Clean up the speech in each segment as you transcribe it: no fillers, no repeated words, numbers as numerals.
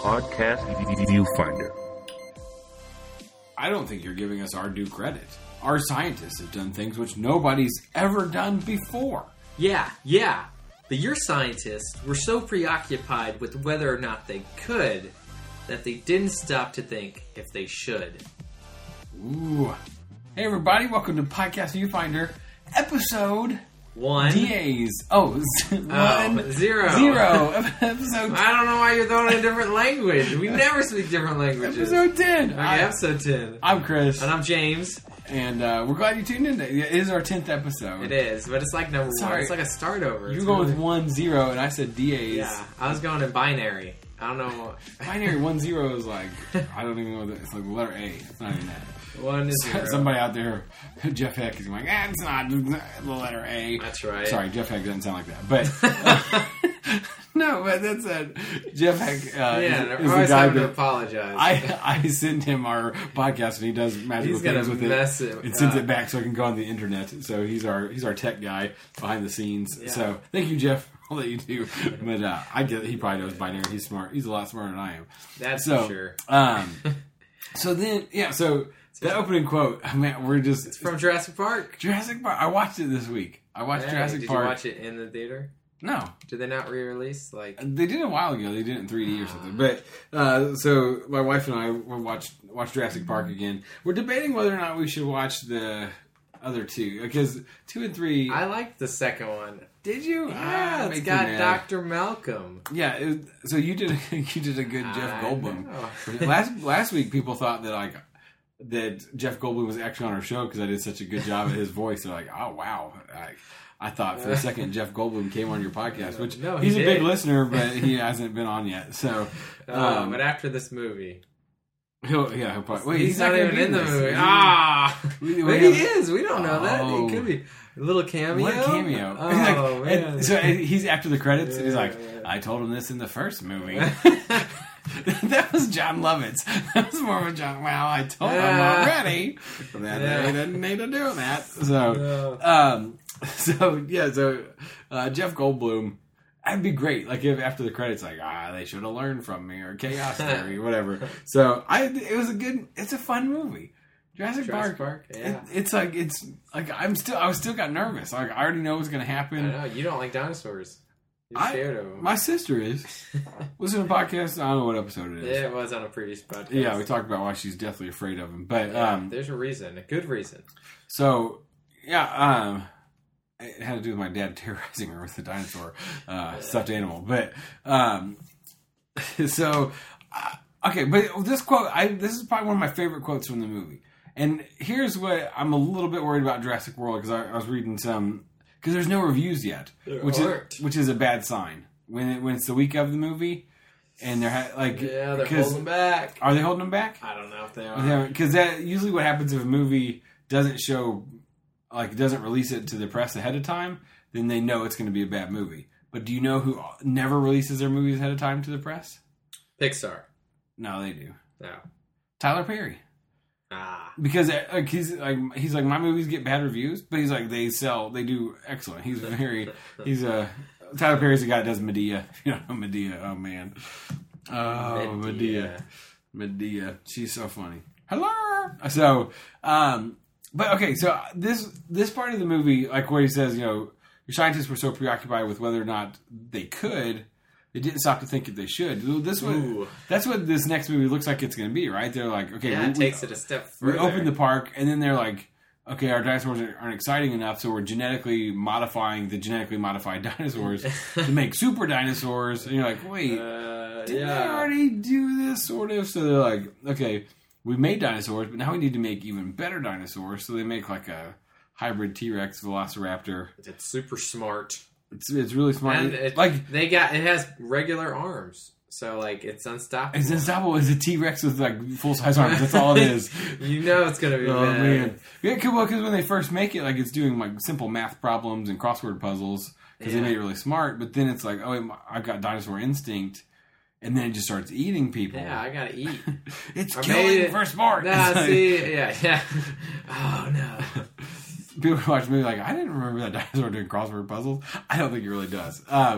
Podcast Viewfinder. I don't think you're giving us our due credit. Our scientists have done things which nobody's ever done before. Yeah. But your scientists were so preoccupied with whether or not they could that they didn't stop to think if they should. Ooh. Hey everybody, welcome to Podcast Viewfinder, episode... 1. DAs. Oh, 1. 0. Episode... I don't know why you're throwing in a different language. We never speak different languages. Episode 10. Okay, episode 10. I'm Chris. And I'm James. And we're glad you tuned in. It is our 10th episode. It is, but it's like number 1. It's like a start over. You were going with 1, 0, and I said DAs. Yeah, I was going in binary. I don't know. Binary 1, 0 is like, I don't even know. It's like the letter A. It's not even that. 1 is 0. Somebody out there, Jeff Heck, is like, it's not the letter A. That's right. Sorry, Jeff Heck doesn't sound like that. But, no, but that's Jeff Heck is the guy having to apologize. I send him our podcast and he does magical things with it. And sends it back so I can go on the internet. So he's our tech guy behind the scenes. Yeah. So thank you, Jeff. I'll let you do. But I get it. He probably knows binary. He's smart. He's a lot smarter than I am. That's for sure. So that opening quote, man, it's from Jurassic Park. Jurassic Park. I watched it this week. I watched Jurassic Park. Did you watch it in the theater? No. Did they not re-release? They did it a while ago. They did it in 3D or something. But so my wife and I watched Jurassic Park again. We're debating whether or not we should watch the other two because 2 and 3. I liked the second one. Did you? Yeah, it's got Dr. Malcolm. Yeah. So you did a good Jeff Goldblum. Last week, people thought that Jeff Goldblum was actually on our show because I did such a good job at his voice. They're like, oh wow. I thought for a second Jeff Goldblum came on your podcast, which he's a big listener, but he hasn't been on yet. So, but after this movie. He'll probably... Wait, he's not even in the movie. Maybe he is. We don't know that. It could be a little cameo. What a cameo. Oh, man. So he's after the credits, and he's like, I told him this in the first movie. That was John Lovitz. That was more of a John... Well, I told him already that they didn't need to do that. So, Jeff Goldblum... That'd be great. Like if after the credits, they should have learned from me or Chaos Theory, whatever. So it's a fun movie. Jurassic Park. Yeah. I was still got nervous. Like I already know what's going to happen. I know you don't like dinosaurs. You're scared of them. My sister is. Listen to the podcast. I don't know what episode it is. Yeah, it was on a previous podcast. Yeah, we talked about why she's deathly afraid of him. But there's a reason, a good reason. So it had to do with my dad terrorizing her with the dinosaur stuffed animal. But, but this quote, this is probably one of my favorite quotes from the movie. And here's what I'm a little bit worried about Jurassic World, because I was reading some, because there's no reviews yet, which is a bad sign. When it's the week of the movie, and they're they're holding them back. Are they holding them back? I don't know if they are. Because that usually what happens if a movie doesn't show... doesn't release it to the press ahead of time, then they know it's going to be a bad movie. But do you know who never releases their movies ahead of time to the press? Pixar. No, they do. No. Tyler Perry. Because he's like, my movies get bad reviews, but he's like, they do excellent. Tyler Perry's the guy that does Medea. You know Medea. Oh man. Oh, Medea. She's so funny. Hello. So, but okay, so this part of the movie, like where he says, your scientists were so preoccupied with whether or not they could, they didn't stop to think if they should. That's what this next movie looks like it's going to be, right? They're like, okay, it takes it a step further. We open the park, and then they're like, okay, our dinosaurs aren't exciting enough, so we're genetically modifying the genetically modified dinosaurs to make super dinosaurs. And you're like, wait, didn't they already do this sort of? So they're like, okay. We made dinosaurs, but now we need to make even better dinosaurs. So they make like a hybrid T-Rex Velociraptor. It's super smart. It's really smart. And it has regular arms, so it's unstoppable. It's unstoppable. It's a T-Rex with full size arms. That's all it is. It's gonna be bad. Oh man, yeah. Because when they first make it, it's doing simple math problems and crossword puzzles because they made it really smart. But then it's like, oh, I've got dinosaur instinct. And then it just starts eating people. Yeah, I gotta eat. It's killing for sport. Yeah. Oh, no. People watch the movie I didn't remember that dinosaur doing crossword puzzles. I don't think it really does.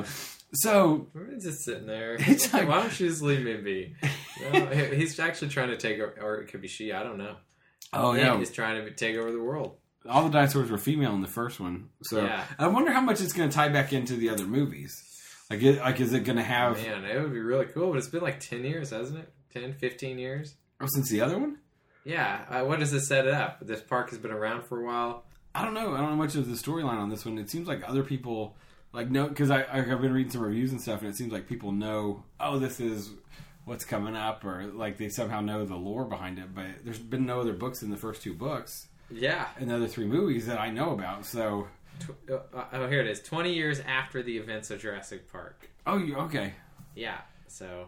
So We're just sitting there. It's like- Why don't you just leave me be? No, he's actually trying to take over, or it could be she. I don't know. oh yeah, He's trying to take over the world. all the dinosaurs were female in the first one. So Yeah. I wonder how much it's going to tie back into the other movies. Like is it going to have Man, it would be really cool. But it's been like 10 years, hasn't it? 10, 15 years? since the other one? Yeah. What does it set it up? This park has been around for a while. I don't know. I don't know much of the storyline on this one. It seems like other people know because I've been reading some reviews and stuff, and it seems like people know. Oh, this is what's coming up, or like they somehow know the lore behind it. But there's been no other books in the first 2 books Yeah. and the other 3 movies that I know about. So Here it is. 20 years after the events of Jurassic Park. okay. Yeah. So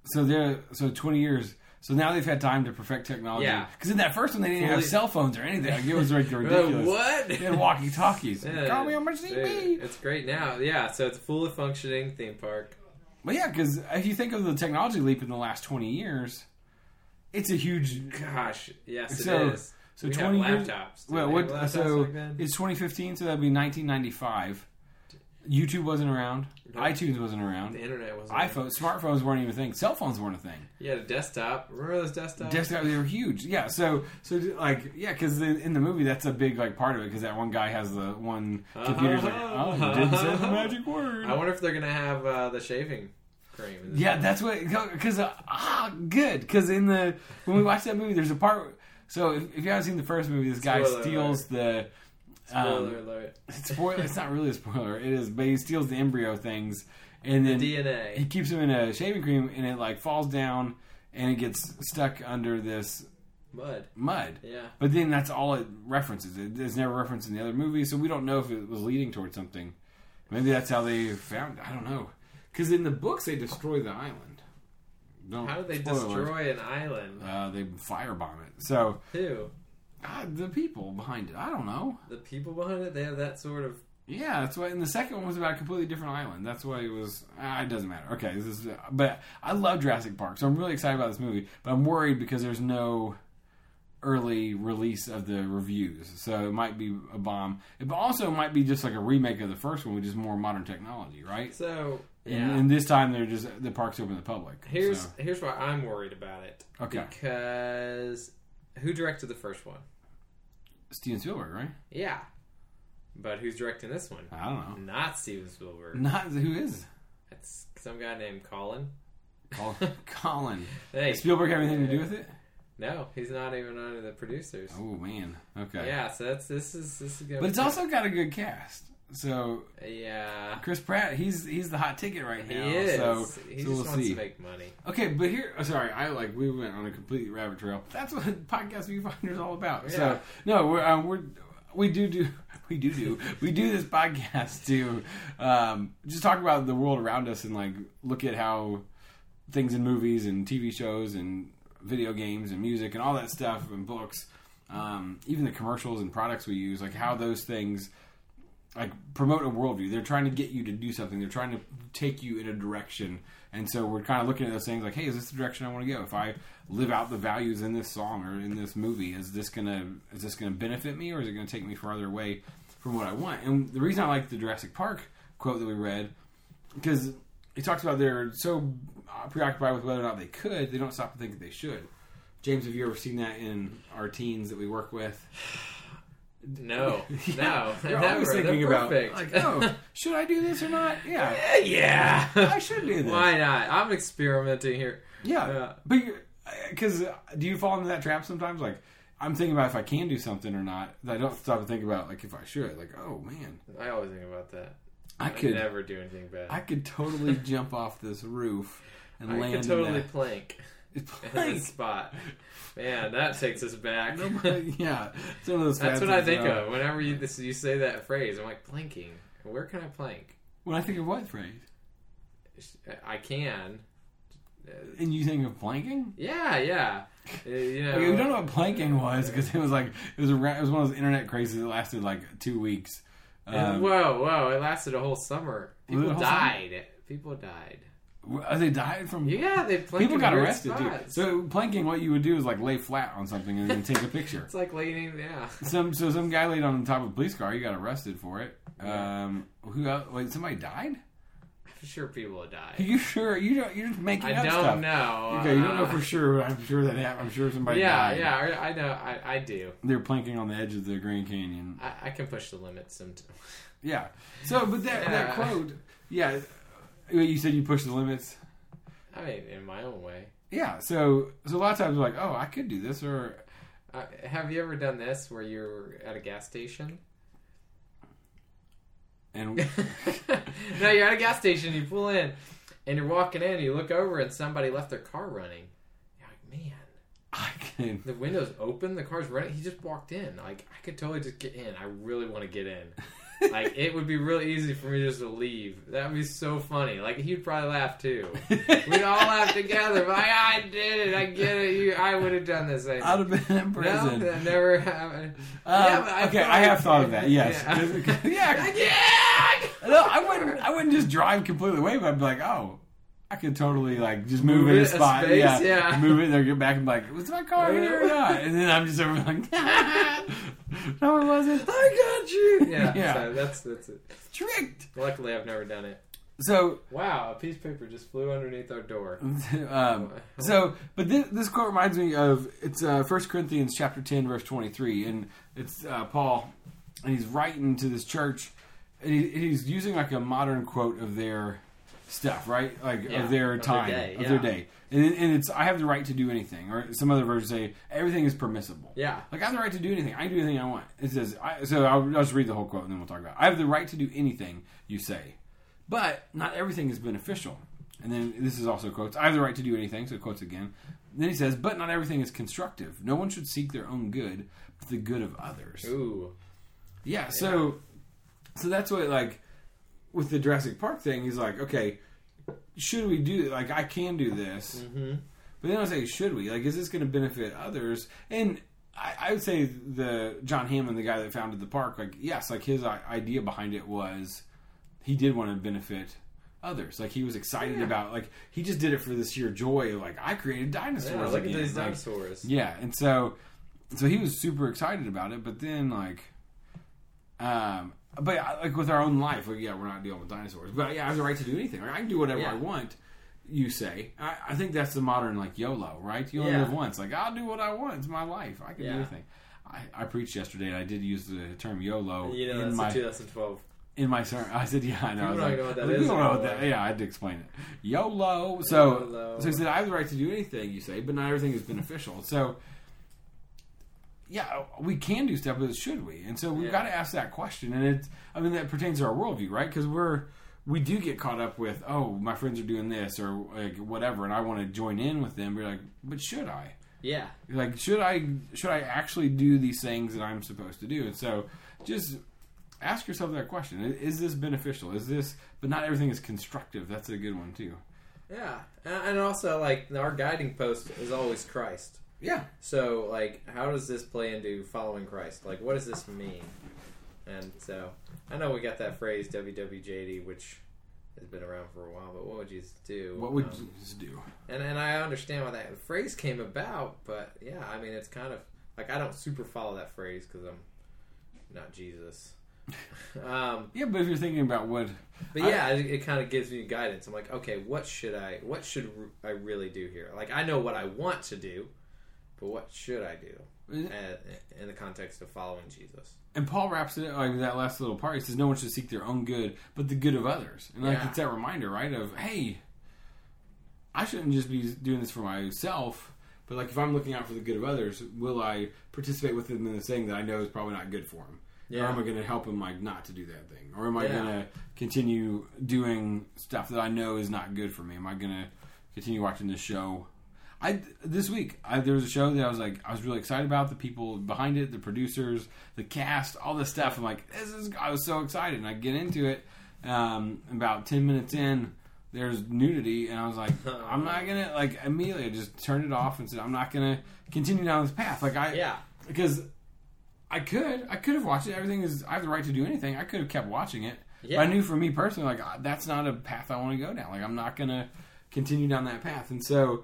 20 years. So now they've had time to perfect technology. Yeah. Because in that first one, they didn't have Fully- cell phones or anything. Like, it was like ridiculous. What? They had walkie-talkies. Yeah, Call me on my CB. it's great now. Yeah, so it's a fully functioning theme park. But yeah, because if you think of the technology leap in the last 20 years, it's a huge... Gosh, yes, it So- is. So We 20 have years... laptops. Well, Did what? they have laptops So back then? it's 2015, so that'd be 1995. YouTube wasn't around. Nope. iTunes wasn't around. The internet wasn't. iPhones, smartphones weren't even a thing. Cell phones weren't a thing. You had a desktop. Remember those desktops? Desktop, they were huge. Yeah, so like, yeah, because in the movie, that's a big like part of it. Because that one guy has the one computer's like, oh, you didn't say the magic word. I wonder if they're gonna have the shaving cream. in this Yeah, one. that's what. Because good. Because when we watched that movie, there's a part. So if you haven't seen the first movie, this guy Spoiler steals the. Spoiler alert. It's not really a spoiler. It is, but he steals the embryo things, and then DNA. he keeps them in a shaving cream, and it like falls down, and it gets stuck under this mud. Yeah. But then that's all it references. It's never referenced in the other movie, so we don't know if it was leading towards something. Maybe that's how they found it. I don't know. Because in the books, they destroy the island. How do they Spoilers. destroy an island? They firebomb it. So, Who? the people behind it. I don't know. The people behind it? They have that sort of. Yeah, that's why. And the second one was about a completely different island. That's why it was. It doesn't matter. Okay, but I love Jurassic Park, so I'm really excited about this movie. But I'm worried because there's no early release of the reviews, so it might be a bomb. It also might be just like a remake of the first one, which is more modern technology, right? So yeah. And this time the park's open to the public. Here's so. why I'm worried about it. Okay. Because who directed the first one? Steven Spielberg, right? Yeah. But who's directing this one? I don't know. Not Steven Spielberg. Not who is It's some guy named Colin. Colin. Hey, Spielberg have anything to do with it? no, he's not even one of the producers. Oh man. Okay. Yeah, so this is gonna But it's also got a good cast. So yeah. Chris Pratt, he's the hot ticket right He now. is. So He just we'll wants see. to make money. Okay, but here, sorry, we went on a complete rabbit trail. That's what Podcast Viewfinder is all about. Yeah. So no, we do this podcast to just talk about the world around us and like look at how things in movies and TV shows and video games and music and all that stuff and books, even the commercials and products we use, like how those things like promote a worldview. They're trying to get you to do something. They're trying to take you in a direction. And so we're kind of looking at those things like, hey, is this the direction I want to go? If I live out the values in this song or in this movie, is this gonna benefit me, or is it gonna take me farther away from what I want? And the reason I like the Jurassic Park quote that we read, because he talks about they're so preoccupied with whether or not they could, they don't stop to think that they should. James, have you ever seen that in our teens that we work with? No, Yeah, no, You're never. always thinking They're about, perfect. like, oh, should I do this or not? Yeah, yeah. I should do this. Why not? I'm experimenting here. Yeah, but because do you fall into that trap sometimes? Like, I'm thinking about if I can do something or not. I don't stop to think about like if I should. Like, oh man, I always think about that. I I could never do anything bad. I could totally jump off this roof and I land could totally in plank that. in Plank. this spot. Man, that takes us back. Yeah, some of those. That's fad what I things think are. of whenever you say that phrase. I'm like, planking. Where can I plank? When I think of what phrase, I can. and you think of planking. Yeah. You know, Okay, we don't know what planking was because it was like it was one of those internet crazes that lasted like 2 weeks. Whoa! It lasted a whole summer. Was it a People whole died. People died. They died from. Yeah, they planked People in got weird arrested too. spots. So planking, what you would do is like lay flat on something and then take a picture. It's like leaning. Yeah. Some guy laid on the top of a police car. He got arrested for it. Who else? Wait, somebody died? I sure people will die. Are you sure? You're just making up stuff. I don't know. Okay, you don't know for sure, but I'm sure I'm sure somebody died. Yeah, I know. I do. They're planking on the edge of the Grand Canyon. I can push the limits sometimes. Yeah. So, but that quote, yeah, you said you push the limits. I mean, in my own way. Yeah. So a lot of times we're like, oh, I could do this, or have you ever done this where you're at a gas station? And no, you're at a gas station, you pull in, and you're walking in, you look over, and somebody left their car running. You're like, man, the window's open, the car's running. He just walked in. Like, I could totally just get in. I really want to get in. Like, it would be really easy for me just to leave. That would be so funny. Like, he'd probably laugh too. We'd all laugh together. But I did it. I get it. I would have done this. I'd have been in prison. No, that never happened. I have thought of that. Yes. Yeah. No, I wouldn't just drive completely away, but I'd be like, oh, I could totally like just move in a spot. Space, yeah. Move it there, get back and be like, was my car in here or not? And then I'm just over like, no, it wasn't. I got you. Yeah. So that's it. Tricked. Luckily, I've never done it. So wow, a piece of paper just flew underneath our door. But this quote reminds me of it's 1 Corinthians chapter 10 verse 23, and it's Paul, and he's writing to this church, and he's using like a modern quote of their stuff, right? Like of their time, of their day. And it's, I have the right to do anything. Or some other versions say, everything is permissible. Yeah. Like, I have the right to do anything. I can do anything I want. It says, so I'll just read the whole quote and then we'll talk about it. I have the right to do anything you say. But not everything is beneficial. And then this is also quotes. I have the right to do anything. So quotes again. Then he says, but not everything is constructive. No one should seek their own good, but the good of others. Ooh. Yeah, so that's what, like, with the Jurassic Park thing, he's like, okay, should we do, like, I can do this, but then I say, should we? Like, is this going to benefit others? And I would say the John Hammond, the guy that founded the park, like, yes, like, his idea behind it was he did want to benefit others. Like, he was excited about, like, he just did it for the sheer joy of, like, I created dinosaurs. Yeah, look at these dinosaurs. Yeah, and so he was super excited about it, but then, like, but like with our own life, like, yeah, we're not dealing with dinosaurs. But yeah, I have the right to do anything. Like, I can do whatever I want, you say. I think that's the modern, like, YOLO, right? You only live once. Like, I'll do what I want. It's my life. I can do anything. I preached yesterday, and I did use the term YOLO in my 2012. In my sermon. I said, yeah, I know. People don't know what that is. Yeah, I had to explain it. YOLO. So he said, I have the right to do anything, you say, but not everything is beneficial. So yeah, we can do stuff, but should we? And so we've got to ask that question. And that pertains to our worldview, right? Because we do get caught up with, oh, my friends are doing this or like whatever, and I want to join in with them. We're like, but should I? Yeah. Like, should I actually do these things that I'm supposed to do? And so just ask yourself that question. Is this beneficial? Is this, but not everything is constructive. That's a good one too. Yeah. And also, like, our guiding post is always Christ. Yeah. So, like, how does this play into following Christ? Like, what does this mean? And so, I know we got that phrase, WWJD, which has been around for a while, but what would Jesus do? What would Jesus do? And I understand why that phrase came about, but yeah, I mean, it's kind of, like, I don't super follow that phrase because I'm not Jesus. Yeah, but if you're thinking about what... But yeah, it kind of gives me guidance. I'm like, okay, what should I really do here? Like, I know what I want to do, but what should I do in the context of following Jesus? And Paul wraps it up, like that last little part. He says, no one should seek their own good, but the good of others. And like it's that reminder, right, of, hey, I shouldn't just be doing this for myself, but like if I'm looking out for the good of others, will I participate with them in the thing that I know is probably not good for them? Yeah. Or am I going to help him, like, not to do that thing? Or am I going to continue doing stuff that I know is not good for me? Am I going to continue watching this show? This week, there was a show that I was really excited about. The people behind it, the producers, the cast, all this stuff. I'm like, I was so excited. And I get into it. About 10 minutes in, there's nudity. And I was like, I'm not going to, like, immediately I just turned it off and said, I'm not going to continue down this path. Like, because I could have watched it. I have the right to do anything. I could have kept watching it. Yeah. But I knew for me personally, like, that's not a path I want to go down. Like, I'm not going to continue down that path. And so,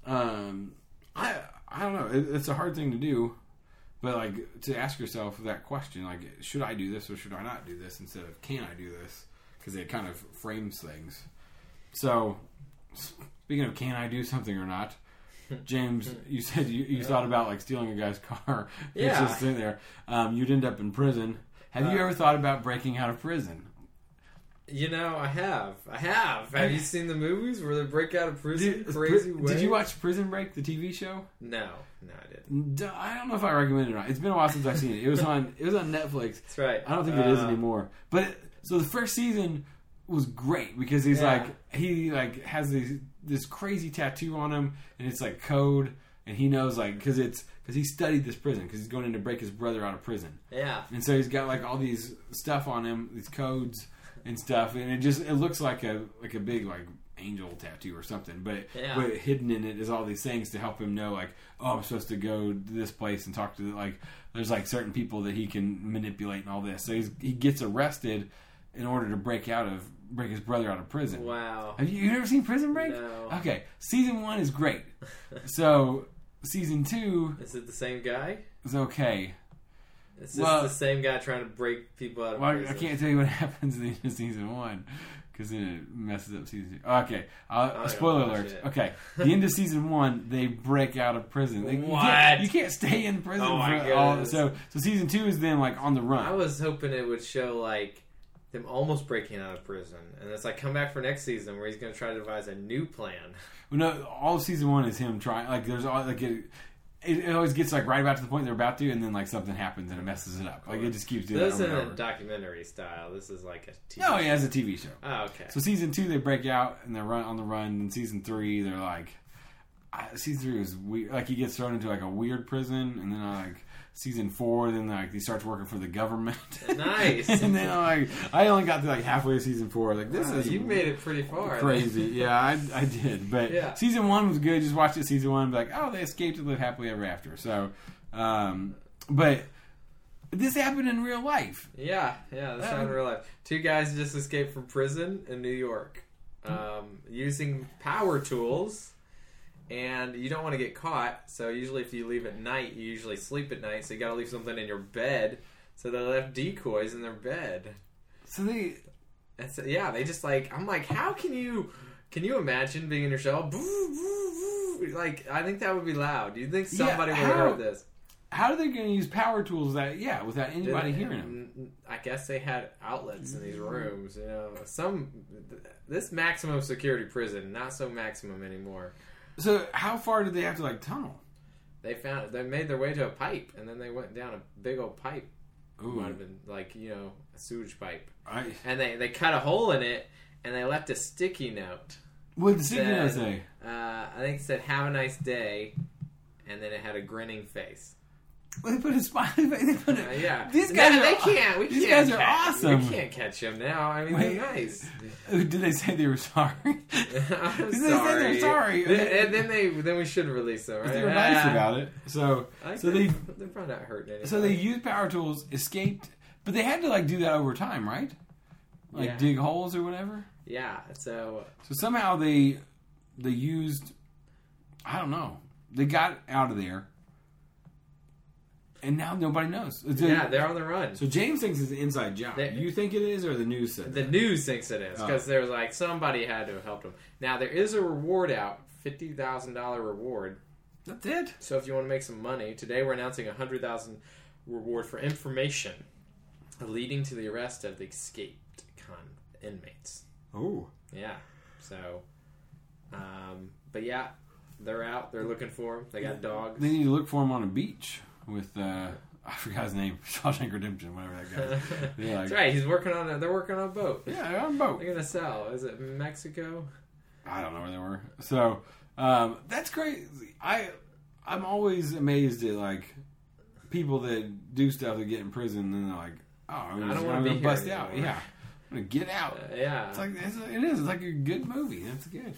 I don't know. It's a hard thing to do, but like to ask yourself that question, like, should I do this or should I not do this instead of can I do this? Because it kind of frames things. So, speaking of can I do something or not, James, you said you thought about like stealing a guy's car. Yeah. It's just sitting there. You'd end up in prison. Have you ever thought about breaking out of prison? You know, I have. Have you seen the movies where they break out of prison crazy ways? Did you watch Prison Break, the TV show? No, I didn't. I don't know if I recommend it or not. It's been a while since I've seen it. It was on Netflix. That's right. I don't think it is anymore. But so the first season was great because he has this crazy tattoo on him, and it's like code, and he knows like because he studied this prison because he's going in to break his brother out of prison. Yeah. And so he's got like all these stuff on him, these codes and stuff, and it looks like a big like angel tattoo or something, but hidden in it is all these things to help him know like, oh, I'm supposed to go to this place and talk to like there's like certain people that he can manipulate and all this. So he gets arrested in order to break his brother out of prison. Wow. Have you ever seen Prison Break? No. Okay, season 1 is great. So season 2 is it the same guy? Is okay. It's just the same guy trying to break people out of prison. I can't tell you what happens at the end of season 1 because then it messes up season 2. Okay, spoiler alert. Okay, the end of season 1, they break out of prison. You can't stay in prison. Oh my God! So season 2 is then like on the run. I was hoping it would show like them almost breaking out of prison, and it's like come back for next season where he's going to try to devise a new plan. Well, no, all of season 1 is him trying. Like there's all like it always gets like right about to the point they're about to, and then like something happens and it messes it up. Like it just keeps doing that. This isn't a documentary style. This is like a TV show. No, yeah, it's a TV show. Oh, okay. So season 2 they break out and they're on the run. And season 3 they're like, season 3 was weird. Like he gets thrown into like a weird prison, and then like season 4, then like he starts working for the government. Nice. And then I only got to like halfway of season 4. Like this is you made it pretty far. Crazy. Yeah, I did. But season 1 was good. Just watch it season 1 and be like, oh, they escaped and lived happily ever after. So, but this happened in real life. Yeah, this happened in real life. 2 guys just escaped from prison in New York, using power tools. And you don't want to get caught, so usually if you leave at night, you usually sleep at night, so you got to leave something in your bed. So they left decoys in their bed. So they just like, I'm like, how can you imagine being in your cell? Like, I think that would be loud. Do you think somebody would have heard this? How are they going to use power tools without anybody hearing them? I guess they had outlets in these rooms. You know, this maximum security prison, not so maximum anymore. So how far did they have to like tunnel? They made their way to a pipe, and then they went down a big old pipe. Ooh. Might have been like a sewage pipe. Right. And they cut a hole in it, and they left a sticky note. What did the sticky note say? I think it said "Have a nice day," and then it had a grinning face. Well, they put a smiley face. They put These guys, these guys are awesome. We can't catch them now. I mean, they're nice. Did they say they were sorry? I'm sorry. They said they're sorry. And then we should release them, right? They were nice about it. So they're probably not hurting anybody. So they used power tools, escaped, but they had to like do that over time, right? Like dig holes or whatever. Yeah. So somehow they used, I don't know, they got out of there. And now nobody knows. They're on the run. So James thinks it's an inside job. Do you think it is, or the news said the news thinks it is because there's like somebody had to have helped them. Now there is a reward out, $50,000 reward. That's it. So if you want to make some money, today we're announcing a $100,000 reward for information leading to the arrest of the escaped inmates. Oh, yeah. So, but yeah, they're out. They're looking for them. They got dogs. They need to look for them on a beach. With I forgot his name, Shawshank Redemption, whatever that guy is. That's right. They're working on a boat. Yeah, they're on a boat. They're gonna sell. Is it Mexico? I don't know where they were. So that's great. I'm always amazed at like people that do stuff that get in prison and they're like, oh, I'm gonna bust out. Yeah, I'm gonna get out. Yeah, it's like it is. It's like a good movie. That's good.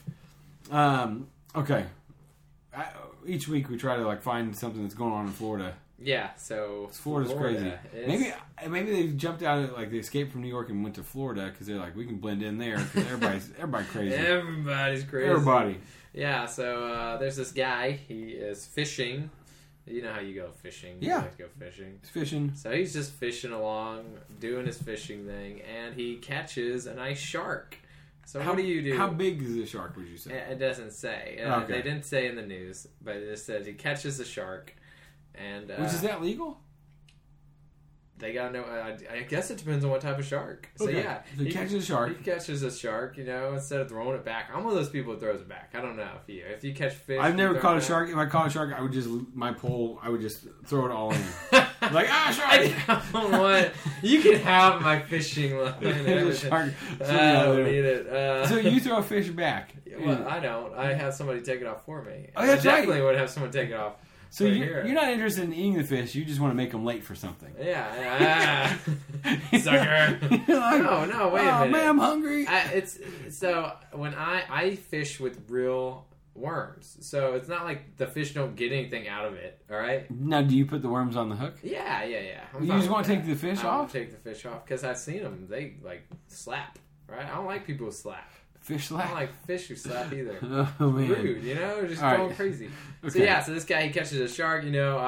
Okay. Each week we try to like find something that's going on in Florida. Yeah, so Florida's crazy. Maybe they jumped out of like they escaped from New York and went to Florida because they're like we can blend in there because everybody's crazy. Everybody's crazy. Everybody. Yeah. So there's this guy. He is fishing. You know how you go fishing. Yeah. You like to go fishing. He's fishing. So he's just fishing along, doing his fishing thing, and he catches a nice shark So what do you do? How big is the shark, would you say? It doesn't say. Okay. They didn't say in the news, but it just says he catches a shark. And Which, is that legal? They gotta know. I guess it depends on what type of shark. So Okay. yeah, So he catches a shark. He catches a shark, instead of throwing it back. I'm one of those people who throws it back. I don't know if you catch fish. I've never you caught throw a it shark. If I caught a shark, I would just throw it all in. Like, shark! What? You can have my fishing line. There's a shark. I don't need it. So you throw a fish back. Well, I don't. I have somebody take it off for me. Oh, that's I right. definitely would have someone take it off. So you're not interested in eating the fish. You just want to make them late for something. Yeah. Sucker. Like, no, wait a minute. Man, I'm hungry. So when I fish with real worms, so it's not like the fish don't get anything out of it. All right. Now, do you put the worms on the hook? Yeah. You just want to take the fish off? Take the fish off because I've seen them. They slap. Right. I don't like people who slap. Fish slap? I don't like fish who slap either. Oh, man. Rude, just All going right. crazy. Okay. So this guy, he catches a shark,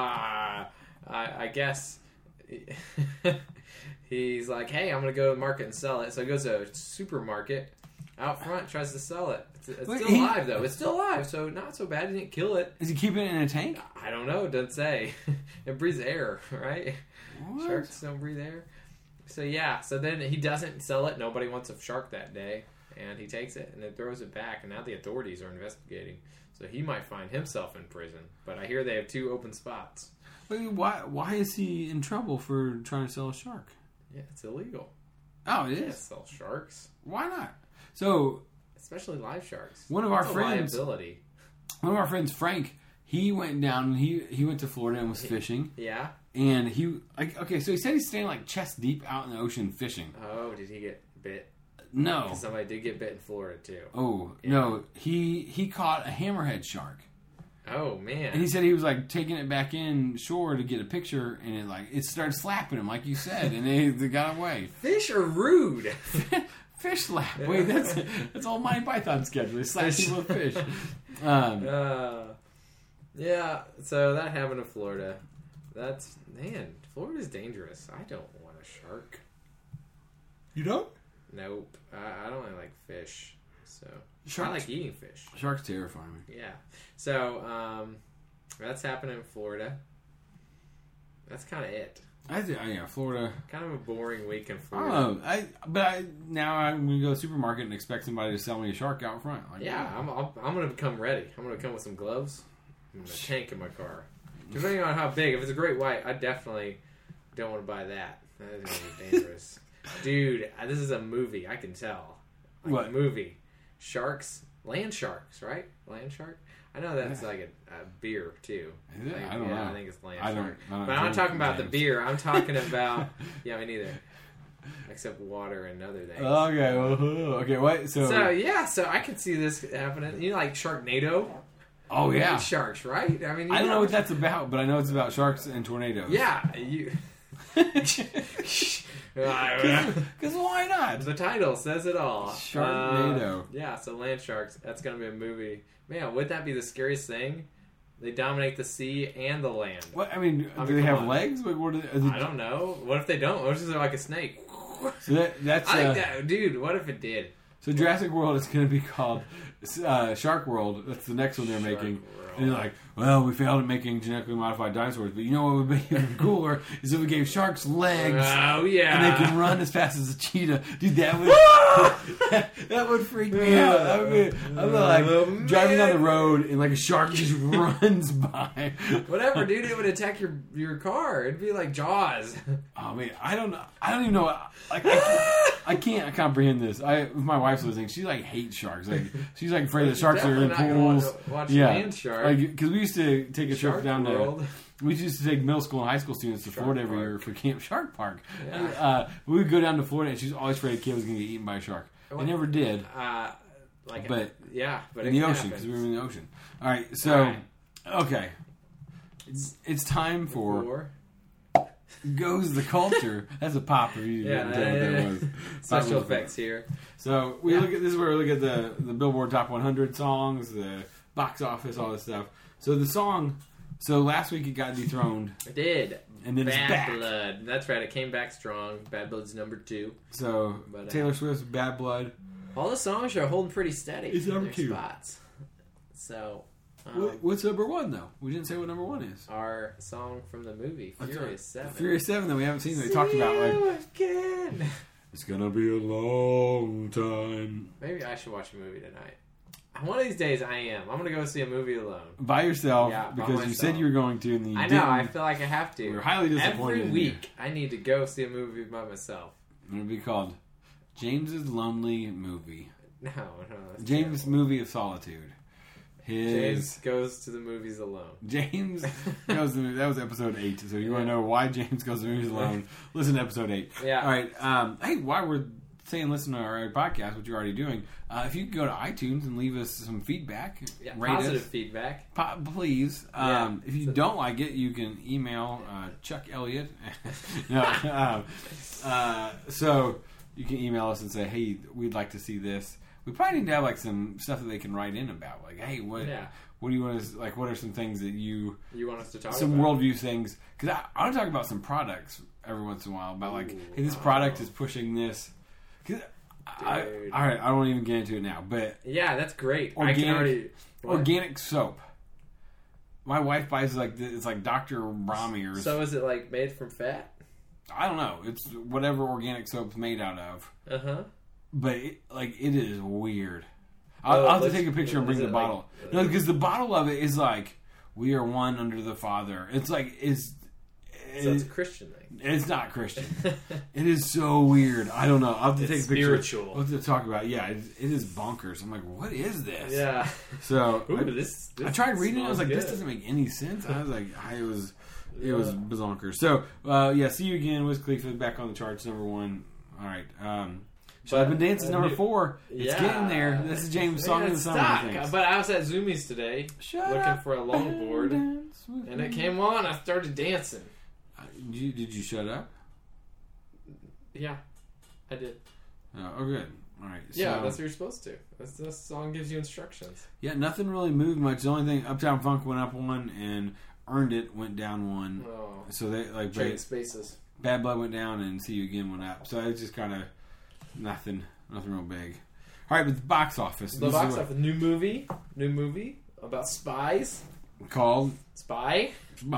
I guess he's like, hey, I'm going to go to the market and sell it. So he goes to a supermarket out front, tries to sell it. It's Wait, still alive, though. It's still alive, so not so bad. He didn't kill it. Is he keeping it in a tank? I don't know. It doesn't say. It breathes air, right? What? Sharks don't breathe air. So then he doesn't sell it. Nobody wants a shark that day. And he takes it and then throws it back. And now the authorities are investigating. So he might find himself in prison. But I hear they have 2 open spots. Wait, why is he in trouble for trying to sell a shark? Yeah, it's illegal. Oh, it You can't is? sell sharks. Why not? So, Especially live sharks. one of our It's a friends, liability. Frank, he went down and he went to Florida and was fishing. Yeah? And so he said he's staying like chest deep out in the ocean fishing. Oh, did he get bit? No. 'Cause somebody did get bit in Florida, too. Oh, Yeah. no. He caught a hammerhead shark. Oh, man. And he said he was like taking it back in shore to get a picture, and it started slapping him, like you said, and they got away. Fish are rude. Fish slap. Wait, that's all Monty Python schedule. They slap people with fish. Yeah, so that happened in Florida. Florida's dangerous. I don't want a shark. You don't? Nope. I don't really like fish. So Sharks- I like eating fish. Sharks terrify me. Yeah. So that's happening in Florida. That's kind of it. Florida. Kind of a boring week in I Florida. don't know. Now I'm going to go to the supermarket and expect somebody to sell me a shark out front. Like, Yeah, I'm going to become ready. I'm going to come with some gloves and a tank in my car. Depending on how big. If it's a great white, I definitely don't want to buy that. That is going to be dangerous. Dude, this is a movie. I can tell. What? A movie. Sharks. Land sharks, right? Land shark? I know that's like a beer, too. Is it? I don't know. I think it's land I shark. don't But I'm not drink talking about the James. beer. I'm talking about... Yeah, me neither. Except water and other things. Okay, okay, what? So So I can see this happening. Like Sharknado? oh, yeah. Sharks, right? I mean, I don't know what that's about, but I know it's about sharks and tornadoes. Yeah, you. Because why not? The title says it all. Sharknado. Yeah, so land sharks. That's gonna be a movie. Man, would that be the scariest thing? They dominate the sea and the land. What? I mean, do they come have on. legs? Like, what I don't know. What if they don't? What if they're like a snake? So that's I think that, dude. What if it did? So Jurassic World is going to be called Shark World. That's the next one they're making. World. And they're like, well, we failed at making genetically modified dinosaurs, but you know what would be even cooler is if we gave sharks legs. Oh yeah, And they can run as fast as a cheetah. Dude, that would that would freak me out. I'd be like driving down the road and like a shark just runs by. Whatever, dude. It would attack your car. It'd be like Jaws. Oh man, I don't even know. Like I can't comprehend this. If my wife's listening, she like hates sharks. Like she's like afraid that sharks are in Definitely not pools. gonna watch Land Shark. Because we used to take a trip Shark down World. to. We used to take middle school and high school students to Shark Florida every Park. year for Camp Shark Park. Yeah. We would go down to Florida, and she's always afraid a kid was going to get eaten by a shark. They never did, But but but in the it ocean happens. because we were in the ocean. All right, so All right. okay, it's time for Four. Goes the Culture. That's a pop review. Yeah, What that was. Pop Special was- effects here. So we look at this is where we look at the Billboard Top 100 songs, the box office, all this stuff. So the song, last week it got dethroned, It did. and then it's Bad back. Blood. That's right. It came back strong. Bad Blood's number 2. So But, Taylor Swift's Bad Blood. All the songs are holding pretty steady. It's in number their 2. spots. So, what's number 1 though? We didn't say what number 1 is. our song from the movie Furious 7. Furious 7 that we haven't seen. They talked about like again. it's gonna be a long time Maybe I should watch a movie tonight. One of these days, I am. I'm gonna go see a movie alone. by yourself Yeah, by because you myself. said you were going to, and then you I know. didn't. I feel like I have to. We were highly disappointed. Every in week, I need to go see a movie by myself. you. It'll be called James's Lonely Movie. No, that's James' terrible. Movie of Solitude. James goes to the movies alone. James goes to, that was episode 8. So you want to know why James goes to movies alone? Listen to episode 8. Yeah. All right. Hey, while we're saying listen to our podcast, which you're already doing, if you could go to iTunes and leave us some feedback, Yeah, rate positive us, feedback. please. Yeah. If you don't like it, you can email Chuck Elliott. No, so you can email us and say, "Hey, we'd like to see this." We probably need to have like some stuff that they can write in about, like, "Hey, what do you want to like? What are some things that you want us to talk some about? worldview things?" Because I want to talk about some products every once in a while about like, "Hey, this product is pushing this." All right, I won't even get into it now, but Yeah, that's great. I can already... organic soap. My wife buys like it's like Dr. Brahmir's. So is it like made from fat? I don't know. It's whatever organic soap's made out of. Uh-huh. But it is weird. I'll have to take a picture and bring the bottle. No, because the bottle of it is like, "We are one under the Father." It's like So it's a Christian thing. It's not Christian. It is so weird. I don't know. I'll have to take a picture. Spiritual. We'll have to talk about it. Yeah, it is bonkers. I'm like, what is this? Yeah. So Ooh, this I tried reading it. I was like, this good. doesn't make any sense. I was like, it was bonkers. So see you again. Wiz Khalifa back on the charts, number 1. All right. Should I've been dancing number 4. It's getting there. This is James' song of the summer. I think. But I was at Zoomies today looking for a longboard, and it came on. I started dancing. Did you shut up? Yeah, I did. Oh, good. All right. Yeah, that's what you're supposed to. This song gives you instructions. Yeah, nothing really moved much. The only thing, Uptown Funk went up 1 and Earned It went down 1. Oh, So they like trade spaces. Bad Blood went down and See You Again went up. So it's just kind of nothing real big. All right, but the box office. The box office. New movie about spies. Called Spy.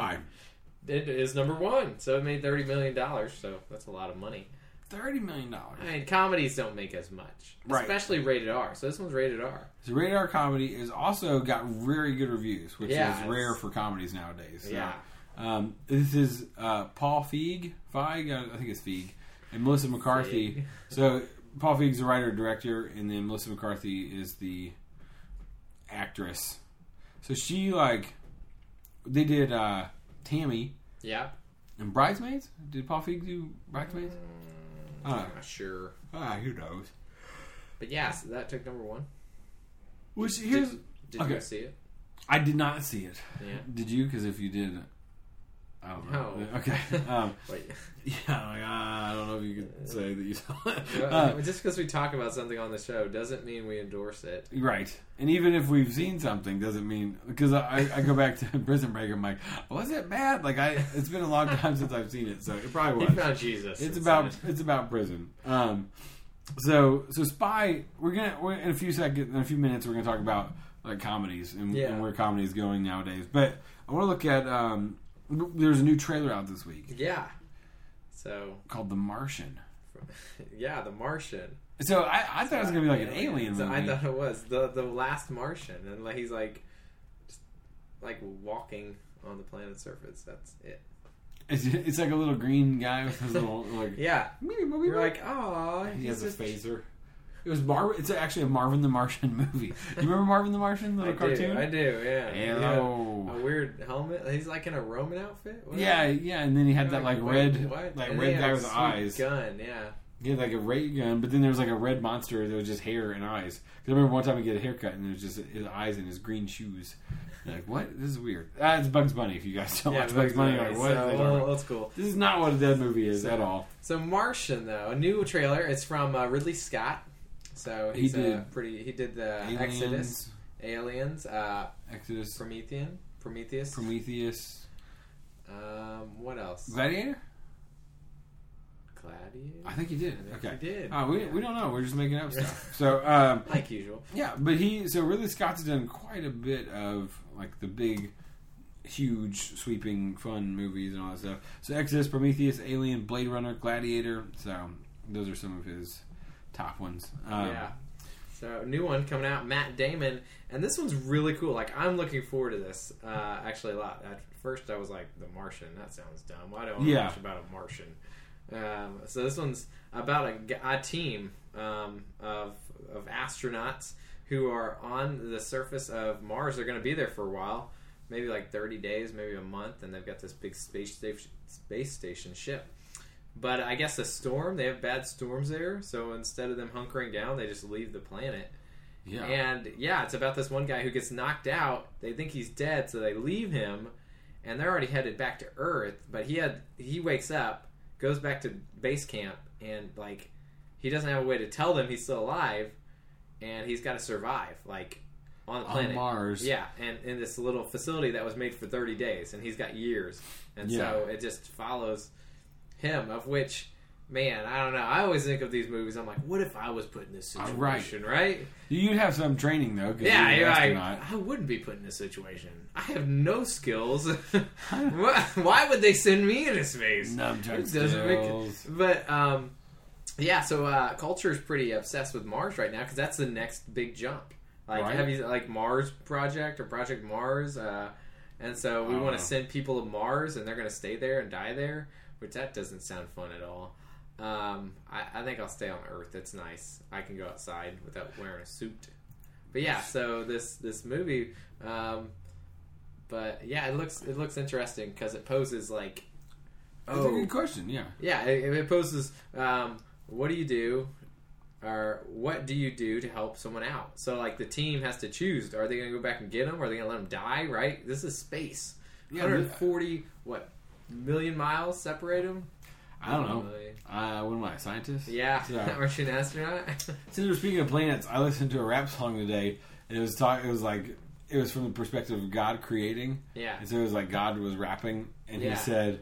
It is number 1, so it made $30 million. So that's a lot of money. $30 million. I mean, comedies don't make as much, especially rated R. So this one's rated R. So rated R comedy is also got very good reviews, which is rare for comedies nowadays. So, this is Paul Feig. I think it's Feig, and Melissa McCarthy. Feig. So Paul Feig's the writer director, and then Melissa McCarthy is the actress. So she they did Tammy. Yeah. And Bridesmaids? Did Paul Feig do Bridesmaids? I'm not sure. Who knows? But yeah, so that took number 1. Which here's Did you see it? I did not see it. Yeah. Did you? Because if you did, I don't know. No. Okay. Wait. Yeah, I don't know if you could say that you saw it. Just because we talk about something on the show doesn't mean we endorse it. Right. And even if we've seen something, doesn't mean... Because I go back to Prison Break, I'm like, was it bad? It's been a long time since I've seen it, so it probably was. He found Jesus. It's about prison. So Spy, we're in a few minutes, we're gonna talk about comedies and where comedy is going nowadays. But I want to look at there's a new trailer out this week. Yeah. So called The Martian. Yeah, The Martian. So I thought it was gonna be like an alien movie. I thought it was the last Martian, and he's just walking on the planet's surface. That's it. It's like a little green guy with his little yeah. You're like, oh, he has a phaser. It was It's actually a Marvin the Martian movie. You remember Marvin the Martian, the cartoon? I do. Yeah. Hello. A weird helmet. He's in a Roman outfit. What yeah, and then he had that red guy with eyes. Gun. Yeah. He had a ray gun, but then there was a red monster that was just hair and eyes. Because I remember one time he get a haircut and there was just his eyes and his green shoes. You're like, what? This is weird. It's Bugs Bunny. If you guys don't watch Bugs Bunny, you're like, what? So, that's cool. This is not what a dead movie is at all. So Martian, though, a new trailer. It's from Ridley Scott. So he did the Aliens, Exodus, Prometheus. What else? Gladiator. Gladiator? I think he did. He did. We don't know. We're just making up stuff. So like usual. Yeah, but Ridley Scott's done quite a bit of like the big, huge, sweeping, fun movies and all that stuff. So Exodus, Prometheus, Alien, Blade Runner, Gladiator. So those are some of his top ones. Yeah. So new one coming out, Matt Damon, and this one's really cool. Like I'm looking forward to this actually a lot. At first, I was like, The Martian. That sounds dumb. Why do I want to watch about a Martian? So this one's about a team of attronauts who are on the surface of Mars. They're going to be there for a while, maybe like 30 days, maybe a month, and they've got this big space station ship. But I guess a storm, they have bad storms there, so instead of them hunkering down, they just leave the planet. Yeah. And yeah, it's about this one guy who gets knocked out. They think he's dead, so they leave him, and they're already headed back to Earth. But he wakes up, goes back to base camp, and like he doesn't have a way to tell them he's still alive, and he's got to survive like on the planet on Mars. Yeah, and in this little facility that was made for 30 days, and he's got years, and so it just follows him. Of which, man, I don't know. I always think of these movies. I'm like, what if I was put in this situation? Right? You'd have some training though. Yeah, you're right. I wouldn't be put in this situation. I have no skills. Why would they send me into space? Nunchuck skills. But yeah. So culture is pretty obsessed with Mars right now because that's the next big jump. Like, have you like Mars Project or Project Mars? And so we want to send people to Mars, and they're going to stay there and die there. Which that doesn't sound fun at all. I think I'll stay on Earth. It's nice. I can go outside without wearing a suit. But yeah, so this movie, but yeah, it looks interesting because it poses like, that's a good question. Yeah, it poses what do you do, or what do you do to help someone out? So like the team has to choose: are they going to go back and get them? Or are they going to let them die? Right? This is space. 140 million miles separate them? I don't know. What am I, a scientist? Yeah, aren't you an astronaut? Since we're speaking of planets, I listened to a rap song today, and it was from the perspective of God creating. Yeah. And so it was like God was rapping, and he said,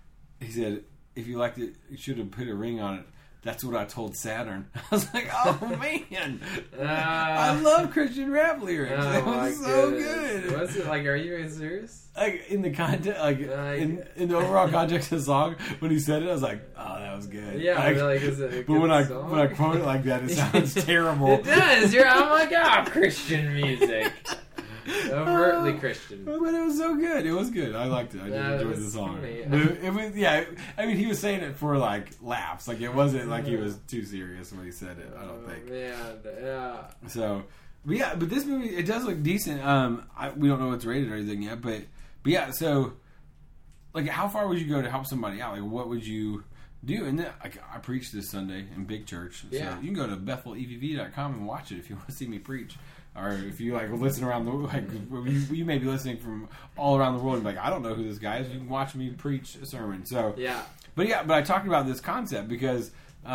if you liked it, you should have put a ring on it. That's what I told Saturn. I was like, oh man, I love Christian rap lyrics. It was so good. What's it like? Are you being serious? Like in the context, in the overall context of the song, when he said it, I was like, oh, that was good. Yeah, is it a but when I quote it like that, it sounds terrible. It does. I'm like, Christian music. Overtly Christian. But it was so good. It was good. I liked it. I did enjoy the song. But it was, I mean, he was saying it for like laughs. Like it wasn't like he was too serious when he said it. I don't think. Yeah. So, but this movie, it does look decent. We don't know what's rated or anything yet, but yeah. So, like, how far would you go to help somebody out? Like, what would you do? And then, like, I preached this Sunday in Big Church. So you can go to BethelEVV.com and watch it if you want to see me preach. Or if you like listen around the like, you may be listening from all around the world and be like, I don't know who this guy is. You can watch me preach a sermon. So but I talked about this concept because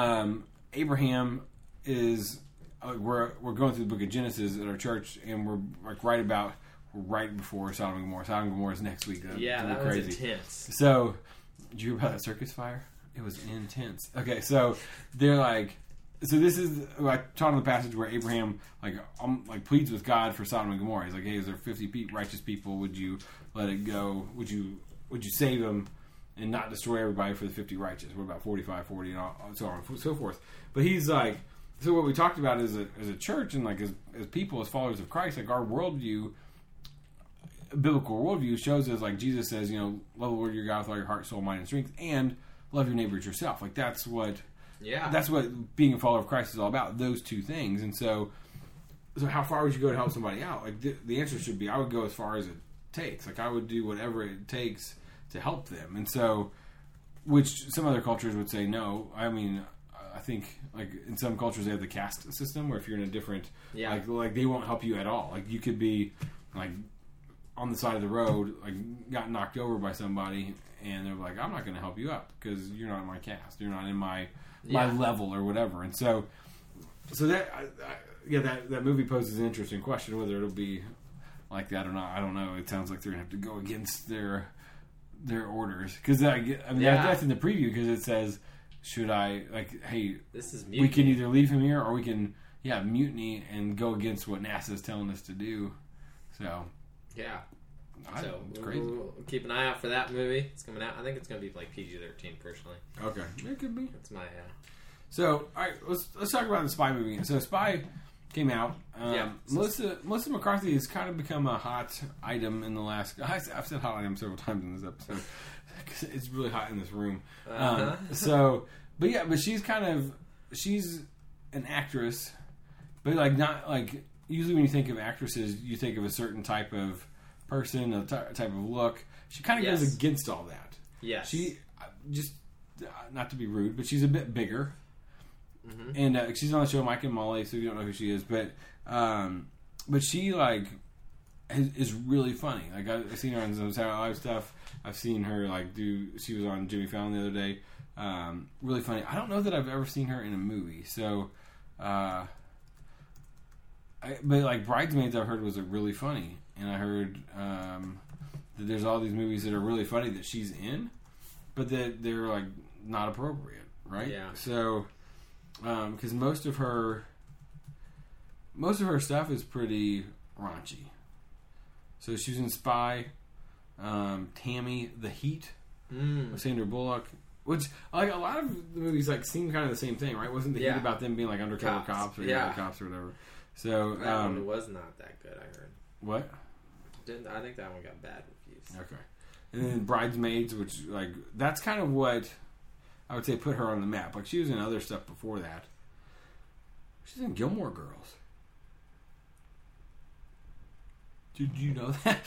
Abraham is we're going through the book of Genesis at our church, and we're like right before Sodom and Gomorrah. Sodom and Gomorrah is next week. That was intense. So did you hear about that circus fire? It was intense. Okay, so they're like. So this is like taught in the passage where Abraham pleads with God for Sodom and Gomorrah. He's like, "Hey, is there 50 righteous people? Would you let it go? Would you save them and not destroy everybody for the 50 righteous? What about 45, 40, and so on and so forth?" But he's like, so what we talked about as a church and like as people, as followers of Christ, like our worldview, biblical worldview shows us like Jesus says, love the Lord your God with all your heart, soul, mind, and strength, and love your neighbor as yourself. Like that's what being a follower of Christ is all about, those two things. And so how far would you go to help somebody out? Like the answer should be, I would go as far as it takes. Like I would do whatever it takes to help them. And so, which some other cultures would say no. I mean, I think like in some cultures they have the caste system where if you're in a different, like they won't help you at all. Like you could be like on the side of the road, like got knocked over by somebody, and they're like, I'm not going to help you up because you're not in my caste. You're not in my level or whatever. And so that that movie poses an interesting question whether it'll be like that or not. I don't know. It sounds like they're gonna have to go against their orders because that's in the preview because it says should I, like, hey, this is mutiny. We can either leave him here or we can, mutiny and go against what NASA is telling us to do. So, yeah. It's crazy. We'll keep an eye out for that movie. It's coming out. I think it's going to be like PG-13, personally. Okay. It could be. That's my, So, all right, let's talk about the Spy movie again. So, Spy came out. Melissa McCarthy has kind of become a hot item in the last... I've said hot item several times in this episode. It's really hot in this room. But she's an actress, but like not like usually when you think of actresses, you think of a certain type of person, a type of look. She kind of goes against all that. Yes. She just not to be rude, but she's a bit bigger, and she's on the show Mike and Molly, so you don't know who she is, but she like is really funny. Like I've seen her on some Saturday Night Live stuff. I've seen her like she was on Jimmy Fallon the other day. Really funny. I don't know that I've ever seen her in a movie. So, but like Bridesmaids, I've heard was really funny, and I heard that there's all these movies that are really funny that she's in, but that they're like not appropriate, right? Yeah. So, because most of her stuff is pretty raunchy. So she was in Spy. Tammy, The Heat, with Sandra Bullock, which like a lot of the movies like seem kind of the same thing, right? Wasn't The Heat about them being like undercover cops or cops or whatever? So that one was not that good. I heard. What? I think that one got bad reviews. Okay, and then Bridesmaids, which like that's kind of what I would say put her on the map. Like she was in other stuff before that. She's in Gilmore Girls. Did you know that?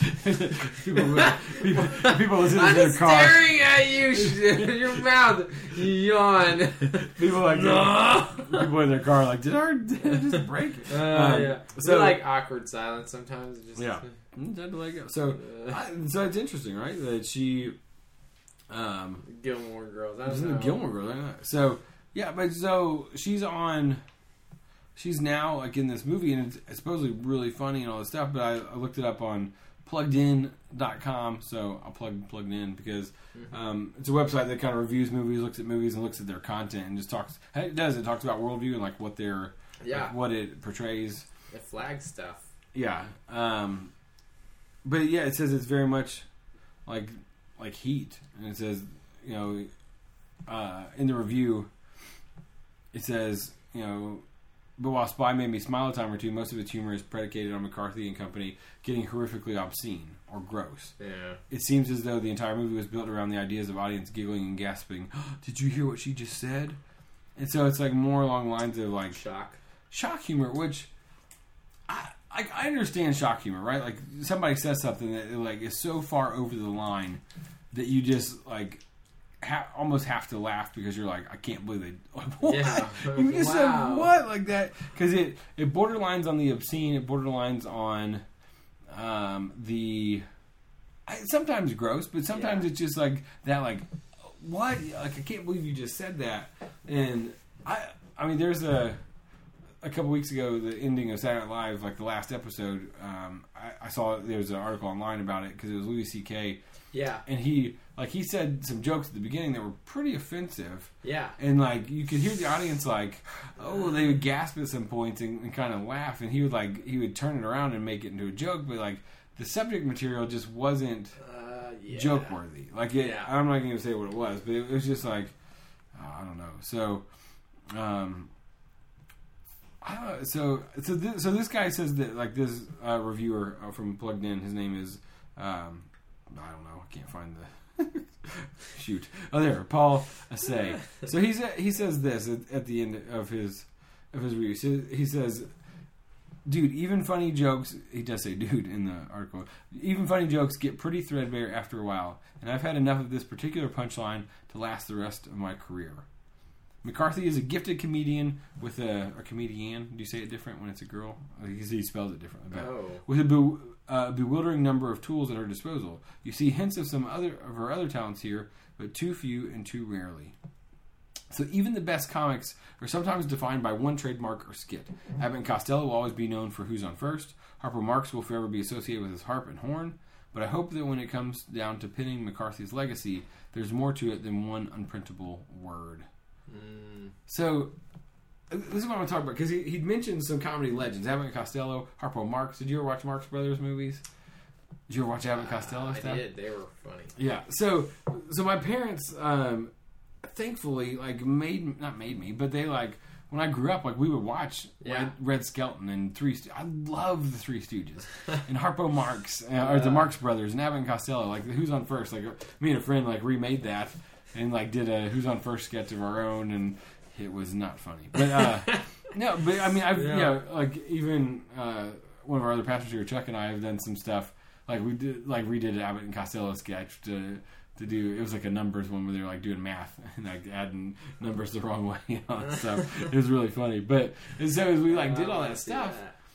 people listen to their car. I'm staring at you. Your mouth. Yawn. People like people in their car like, did I just break? Yeah. So like awkward silence sometimes. Just, yeah. Had to let go. So it's interesting, right? That she Gilmore Girls. I was don't in know. Gilmore Girls. So yeah, but so she's on. She's now like in this movie, and it's supposedly really funny and all this stuff. But I looked it up on PluggedIn.com, so I'll plugged in because it's a website that kind of reviews movies, looks at movies, and looks at their content, and just talks. It talks about worldview and like what they're, like, what it portrays. It flags stuff. Yeah, but yeah, it says it's very much like Heat, and it says in the review, it says But while Spy made me smile a time or two, most of its humor is predicated on McCarthy and company getting horrifically obscene or gross. Yeah. It seems as though the entire movie was built around the ideas of audience giggling and gasping. Oh, did you hear what she just said? And so it's like more along lines of like shock humor, which I understand shock humor, right? Like somebody says something that like is so far over the line that you just like. Almost have to laugh because you're like, I can't believe they. What? Yeah. You just said what like that because it borderlines on the obscene. It borderlines on sometimes gross, but sometimes it's just like that. Like what? Like I can't believe you just said that. And I mean, there's a couple weeks ago, the ending of Saturday Night Live, like the last episode. I saw there's an article online about it because it was Louis C.K. Yeah, and he said some jokes at the beginning that were pretty offensive. Yeah, and like you could hear the audience like, oh, they would gasp at some points and kind of laugh, and he would turn it around and make it into a joke, but like the subject material just wasn't joke worthy. Like I'm not going to say what it was, but it was just like I don't know. So, I don't know. So this guy says that like this reviewer from Plugged In, his name is I don't know. I can't find the shoot. Oh, there, Paul Assay. So he says this at the end of his review. So he says, "Dude, even funny jokes." He does say "dude" in the article. Even funny jokes get pretty threadbare after a while, and I've had enough of this particular punchline to last the rest of my career. McCarthy is a gifted comedian with a comedian. Do you say it different when it's a girl? He spells it differently. With a bewildering number of tools at her disposal. You see hints of some of her other talents here, but too few and too rarely. So even the best comics are sometimes defined by one trademark or skit. Abbott and Costello will always be known for Who's on First. Harpo Marx will forever be associated with his harp and horn. But I hope that when it comes down to pinning McCarthy's legacy, there's more to it than one unprintable word. So this is what I'm talking about because he'd mentioned some comedy legends: Abbott and Costello, Harpo Marx. Did you ever watch Marx Brothers movies? Did you ever watch Abbott and Costello stuff? I did. They were funny. Yeah. So my parents, thankfully, like not made me, but they like when I grew up, like we would watch Red Skelton and I love the Three Stooges and Harpo Marx or the Marx Brothers and Abbott and Costello. Like Who's on First? Like me and a friend like remade that and like did a Who's on First sketch of our own, and it was not funny. But no, but I mean, like even one of our other pastors here, Chuck and I, have done some stuff. Like we redid an Abbott and Costello sketch to do. It was like a numbers one where they were like doing math and like adding numbers the wrong way. So it was really funny. But so as we like did all that stuff,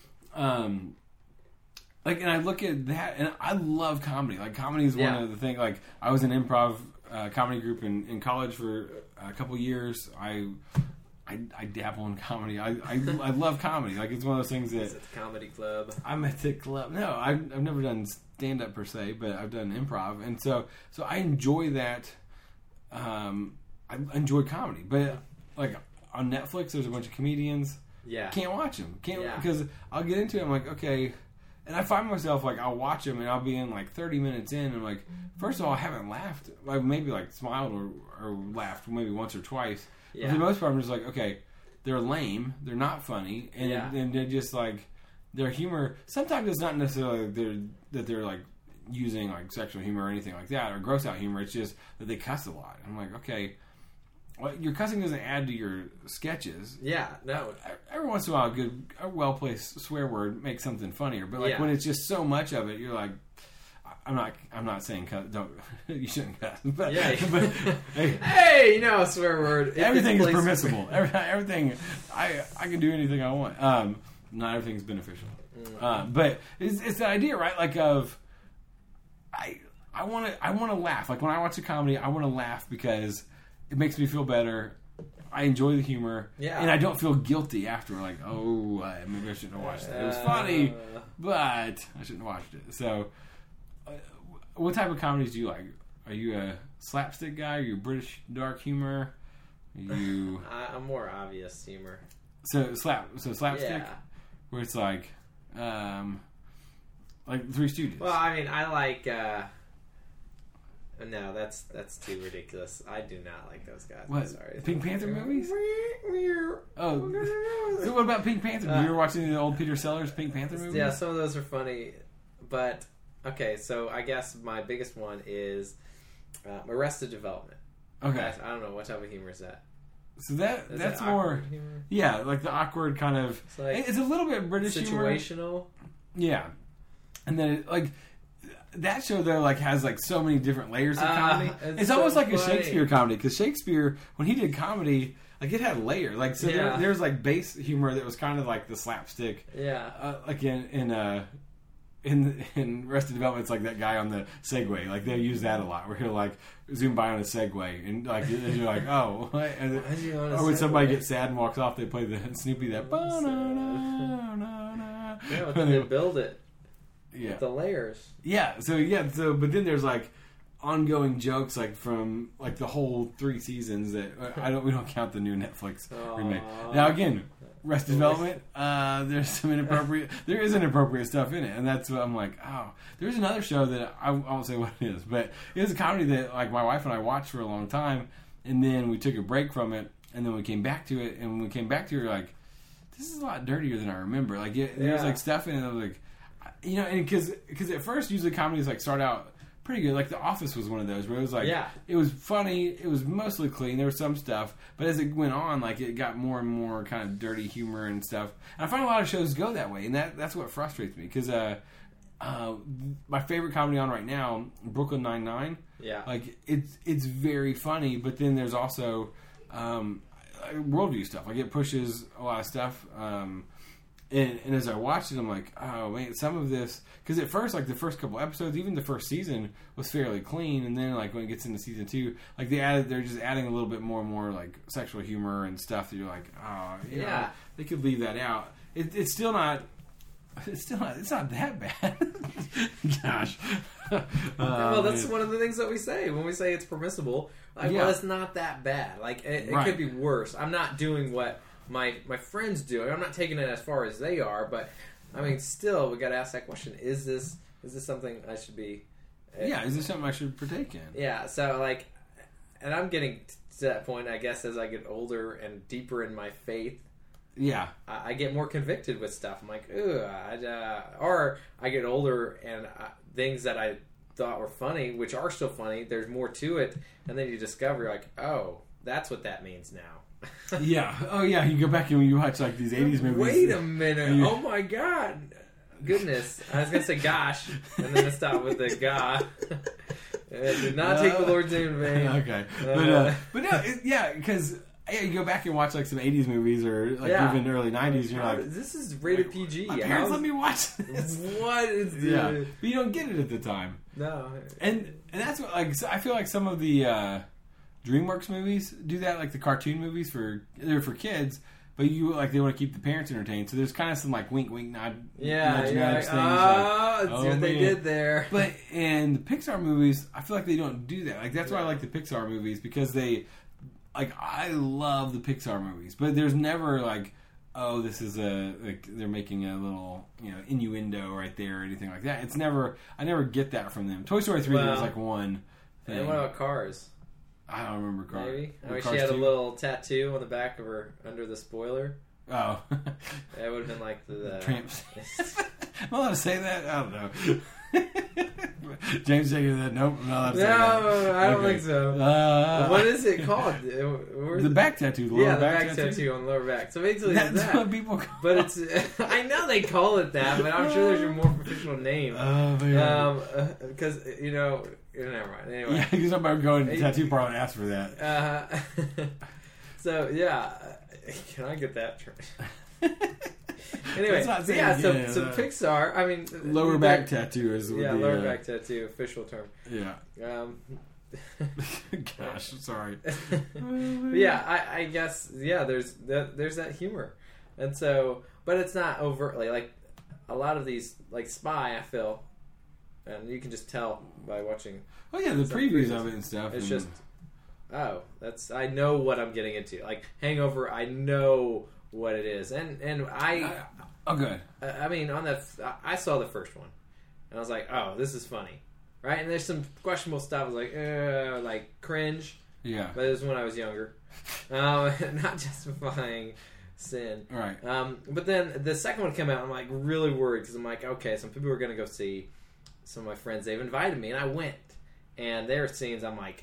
like, and I look at that and I love comedy. Like comedy is one of the things. Like I was in improv comedy group in college for a couple years. I dabble in comedy. I love comedy. Like it's one of those things that. Is it the comedy club? I'm at the club. No, I've never done stand up per se, but I've done improv, and so I enjoy that. I enjoy comedy, but like on Netflix, there's a bunch of comedians. Yeah, can't watch them. Because I'll get into it. I'm like, okay. And I find myself like I'll watch them and I'll be in like 30 minutes in and I'm like, first of all, I haven't laughed. Like maybe like smiled or laughed maybe once or twice. Yeah. For the most part, I'm just like, okay, they're lame, they're not funny, and they're just like their humor. Sometimes it's not necessarily that they're like using like sexual humor or anything like that or gross out humor. It's just that they cuss a lot. I'm like, okay, well, your cussing doesn't add to your sketches. Yeah, no. Every once in a while, a well placed swear word makes something funnier. But like when it's just so much of it, you're like, I'm not saying cuss. Don't you shouldn't cuss. But, but hey, you know, a swear word. Everything is permissible. Everything. I can do anything I want. Not everything's beneficial. But it's the idea, right? Like of I want to laugh. Like when I watch a comedy, I want to laugh because it makes me feel better. I enjoy the humor, and I don't feel guilty after. Like, oh, maybe I shouldn't have watched that. It was funny, but I shouldn't have watched it. So, what type of comedies do you like? Are you a slapstick guy? Are you British dark humor? I'm more obvious humor. So slapstick, where it's like Three Stooges. Well, I mean, I like. No, that's too ridiculous. I do not like those guys. What? I'm sorry. Pink Panther movies? Oh. So what about Pink Panther? You were watching the old Peter Sellers Pink Panther movies? Yeah, some of those are funny. But, okay, so I guess my biggest one is Arrested Development. Okay. I don't know, what type of humor is that? So that's more... Humor? Yeah, like the awkward kind of... It's a little bit British situational. Humor. Yeah. And then, that show though has so many different layers of comedy. It's almost like a Shakespeare comedy because Shakespeare, when he did comedy, it had layers. There's base humor that was kind of like the slapstick. Yeah. In Arrested Development, it's like that guy on the Segway. They use that a lot where he'll zoom by on a Segway and you're like, oh. Or when somebody gets sad and walks off, they play the Snoopy that. Yeah, but then they build it. Yeah. With the layers. Yeah. So but then there's ongoing jokes from the whole 3 seasons that we don't count the new Netflix remake. Now again, Arrested Development, there's some inappropriate stuff in it, and that's what I'm like, oh, there's another show that I won't say what it is, but it was a comedy that my wife and I watched for a long time, and then we took a break from it, and then we came back to it, and when we came back to it, this is a lot dirtier than I remember. There's stuff in it that was and because at first usually comedies start out pretty good. The Office was one of those where it was it was funny, it was mostly clean, there was some stuff, but as it went on, it got more and more kind of dirty humor and stuff. And I find a lot of shows go that way, and that's what frustrates me because my favorite comedy on right now, Brooklyn Nine-Nine. Yeah, it's very funny, but then there's also worldview stuff. It pushes a lot of stuff. And as I watched it, I'm like, oh man, some of this, because at first, the first couple episodes, even the first season was fairly clean, and then when it gets into season 2, they're just adding a little bit more and more sexual humor and stuff that you're like, oh, you know, they could leave that out. It's not that bad. Gosh, Well, that's one of the things that we say when we say it's permissible. Like, well, it's not that bad. Like, it could be worse. I'm not doing what my friends do. I'm not taking it as far as they are, but I mean, still, we got to ask that question: Is this something I should be? Is this something I should partake in? Yeah. So, like, and I'm getting to that point, I guess, as I get older and deeper in my faith. Yeah, I get more convicted with stuff. I'm like, ugh. Or I get older and things that I thought were funny, which are still funny, there's more to it, and then you discover, like, oh, that's what that means now. Yeah. Oh, yeah. You go back and you watch like these '80s movies. Wait a minute. Oh my God. Goodness. I was gonna say gosh, and then I stopped with the "ga." Did not take the Lord's name in vain. Okay, but no, because you go back and watch like some '80s movies or like even early '90s, and you're like, "This is rated PG." My parents let me watch this. What is this? Yeah, but you don't get it at the time. No, and that's what I feel like some of the DreamWorks movies do that, like the cartoon movies they're for kids. But they want to keep the parents entertained, so there's kind of some like wink, wink, nudge things. See what they did there. But in the Pixar movies, I feel like they don't do that. Like that's why I like the Pixar movies, because I love the Pixar movies, but there's never like, oh, this is they're making a little innuendo right there or anything like that. I never get that from them. Toy Story 3 there was like one thing. And what about Cars? I don't remember Cars. Maybe. She had a little tattoo on the back of her under the spoiler. Oh. That would have been like the Tramps. Am I allowed to say that? I don't know. James shaking that. Nope. I'm not allowed to say that. No, I don't think so. What is it called? The back tattoo. The lower back tattoo on the lower back. So basically, that's what people call it. But it's. I know they call it that, but I'm sure there's a more professional name. Oh man. Because never mind. Anyway, yeah, because somebody would go in the tattoo parlor and ask for that. So yeah, can I get that? Anyway, so Pixar. I mean, lower back tattoo is lower back tattoo, official term. Yeah. Gosh, sorry. I guess there's that humor, and so, but it's not overtly like a lot of these like Spy. I feel. And you can just tell by watching. Oh yeah, the previews of it and stuff. It's just, I know what I'm getting into. Like Hangover, I know what it is, and I. Oh, good. I mean, I saw the first one, and I was like, oh, this is funny, right? And there's some questionable stuff. I was like cringe. Yeah. But it was when I was younger, not justifying sin. Right. But then the second one came out. I'm like really worried because I'm like, okay, some people are gonna go see. Some of my friends, they've invited me, and I went. And there are scenes I'm like,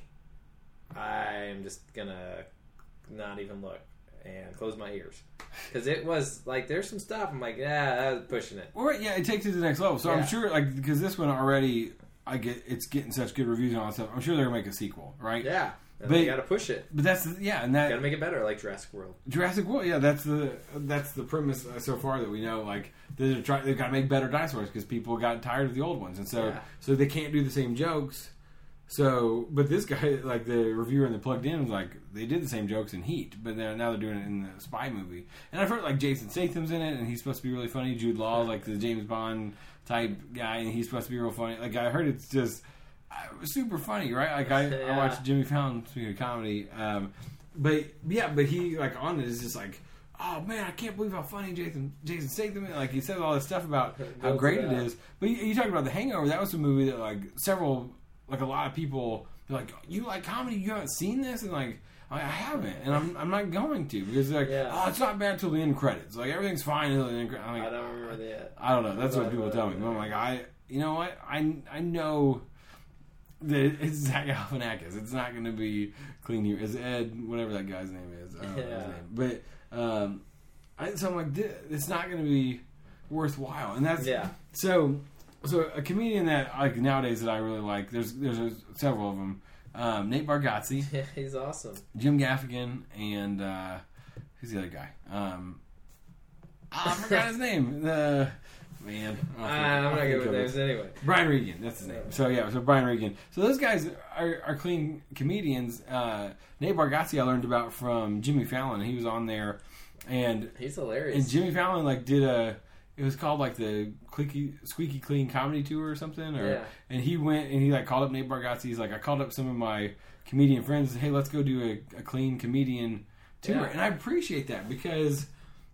I'm just gonna not even look and close my ears. Because it was, like, there's some stuff, I'm like, I was pushing it. Well, yeah, it takes it to the next level. So I'm sure, like, because this one already, it's getting such good reviews and all that stuff, I'm sure they're going to make a sequel, right? Yeah. But you got to push it. But that's, and that... got to make it better, like Jurassic World. Jurassic World, yeah, that's the premise so far that we know, like, they've got to make better dinosaurs because people got tired of the old ones. And so they can't do the same jokes. So, but this guy, like, the reviewer in the Plugged In was like, they did the same jokes in Heat, but now they're doing it in the Spy movie. And I've heard, like, Jason Statham's in it, and he's supposed to be really funny. Jude Law, like, the James Bond type guy, and he's supposed to be real funny. Like, I heard it's just... super funny, right? Like I watched Jimmy Fallon, speaking of comedy, but he like on it is just like, oh man, I can't believe how funny Jason Statham is. Like he says all this stuff about how great it is. But you talk about The Hangover. That was a movie that like a lot of people they're like, you like comedy? You haven't seen this? And like I haven't, and I'm not going to because they're like, oh, it's not bad till the end credits. Like everything's fine until the end credits. Like, I don't remember that. I don't know. That's what people tell me. But I'm like, you know what? I know. It's Zach Galifianakis. It's not going to be clean here. It's Ed, whatever that guy's name is. I don't know his name. But so I'm like, it's not going to be worthwhile. And that's so a comedian that like nowadays that I really like. There's several of them. Nate Bargatze. Yeah, he's awesome. Jim Gaffigan and who's the other guy? I forgot his name. Man, I'm not good with names anyway. Brian Regan, that's his name. So Brian Regan. So those guys are clean comedians. Nate Bargatze I learned about from Jimmy Fallon. He was on there, and he's hilarious. And Jimmy Fallon like did it was called like the Squeaky Clean Comedy Tour or something. And he went and he like called up Nate Bargatze. He's like, I called up some of my comedian friends and said, hey, let's go do a clean comedian tour. Yeah. And I appreciate that because